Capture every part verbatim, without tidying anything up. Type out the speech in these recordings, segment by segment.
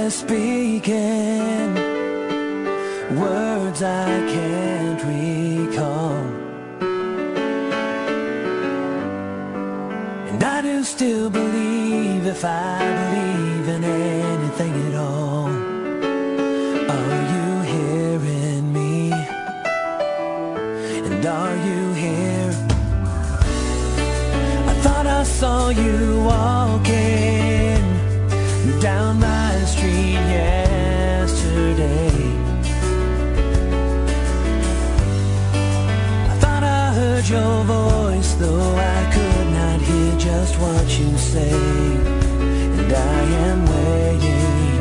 is speaking words I can't recall, and I do still believe, if I believe in anything at all. Are you hearing me? And are you here? I thought I saw you walking down my street yesterday. I thought I heard your voice, though I could not hear just what you say. And I am waiting,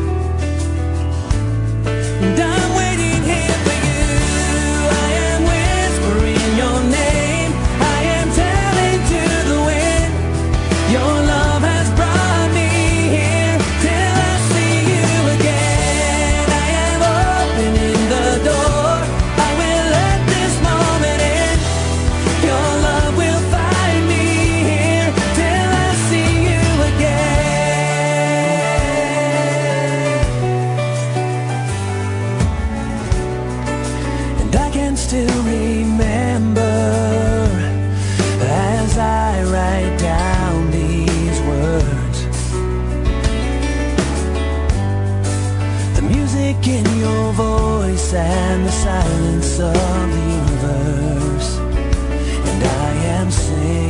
and I'm waiting here for you. I am whispering your name, I am telling to the wind, your love has brought me here till I see you again. I am opening the door, I will let this moment in. Your love will find me here till I see you again. And I can still remember as I write down these words, the music in your voice and the silence of the universe. And I am singing